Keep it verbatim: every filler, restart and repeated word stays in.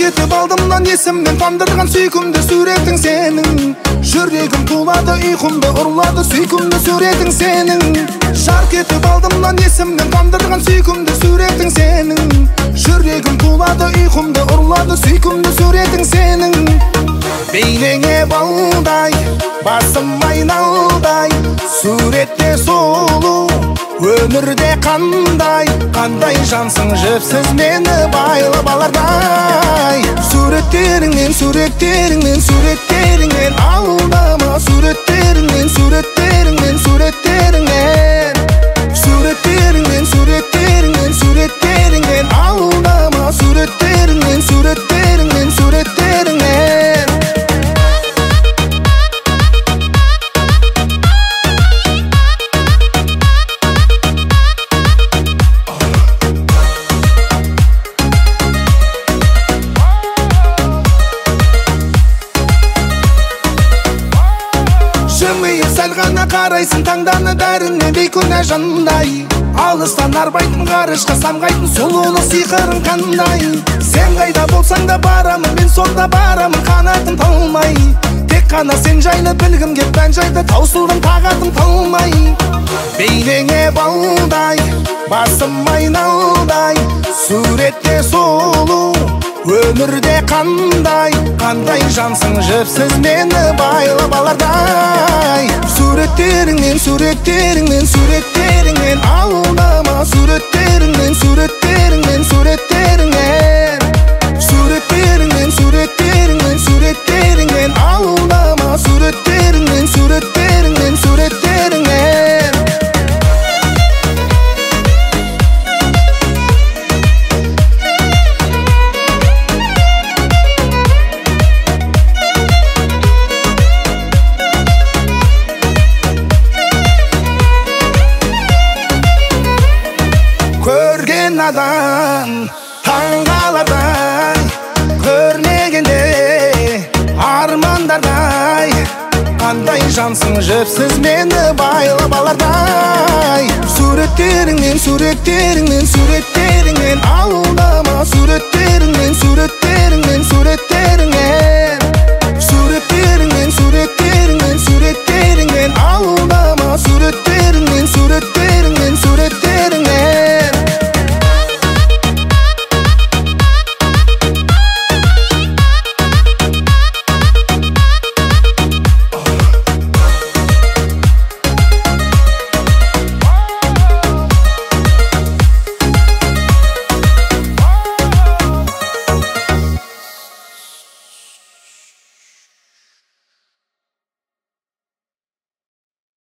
кетіп алдымнан есімнен тандырған сүйкімді суретің сенің. Жүрегім тулады, ұйқымды ұрлады сүйкімді суретің сенің. Жар кетіп алдымнан есімнен тандырған сүйкімді суретің сенің. Жүрегім тулады, ұйқымды ұрлады сүйкімді суретің сенің. Бейнеңе балдай, басым айналдай, суретте сұлу, өмірде қандай, қандай жансың жіпсіз мені байлап алардай. Суреттеріңнен, суреттеріңнен, суреттеріңнен алдама, суреттеріңнен, суреттеріңнен, суреттеріңнен, суреттеріңнен, суреттеріңнен, суреттеріңнен алдама, суреттеріңнен, суреттеріңнен, суреттеріңнен. Жымиып сәл ғана қарайсың, таңданы бәріне бейкүнә жандай. Алыстан арбайтын ғарышқа самғайтын сұлулық сиқырың қандай. Сен қайда болсаң да барамын, мен сонда барамын қанатым талмай. Тек қана сен жайлы білгім кеп мән жайды таусылдым тағатым талмай. Бейнеңе балдай, басым айналдай, суретте сұлу, өмірде қандай, қандай жансың жіпсіз мені байлап алардай. Суреттеріңнен, суреттеріңнен, суреттеріңнен алдама, суреттеріңнен, суреттеріңнен, суреттеріңнен, суреттеріңнен, суреттеріңнен, суреттеріңнен алдама, суреттеріңнен, суреттеріңнен, суреттеріңнен. Көрген адам таңғалардай, көрмегенде армандардай, қандай жансың жіпсіз мені байлап алардай. Суреттеріңнен, суреттеріңнен, суреттеріңнен